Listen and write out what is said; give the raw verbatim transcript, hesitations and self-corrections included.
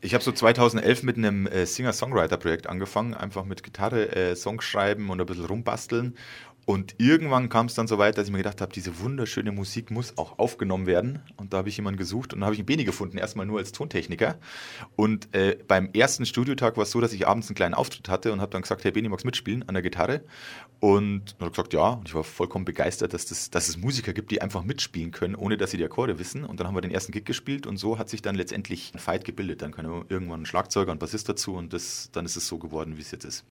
Ich habe so zweitausendelf mit einem äh, Singer-Songwriter-Projekt angefangen, einfach mit Gitarre äh, Songs schreiben und ein bisschen rumbasteln. Und irgendwann kam es dann so weit, dass ich mir gedacht habe, diese wunderschöne Musik muss auch aufgenommen werden. Und da habe ich jemanden gesucht und dann habe ich einen Beni gefunden, erstmal nur als Tontechniker. Und äh, beim ersten Studiotag war es so, dass ich abends einen kleinen Auftritt hatte und habe dann gesagt, hey Beni, magst du mitspielen an der Gitarre? Und dann hat er gesagt, ja. Und ich war vollkommen begeistert, dass, das, dass es Musiker gibt, die einfach mitspielen können, ohne dass sie die Akkorde wissen. Und dann haben wir den ersten Gig gespielt und so hat sich dann letztendlich ein Fight gebildet. Dann kam irgendwann ein Schlagzeuger und Bassist dazu und das, dann ist es so geworden, wie es jetzt ist.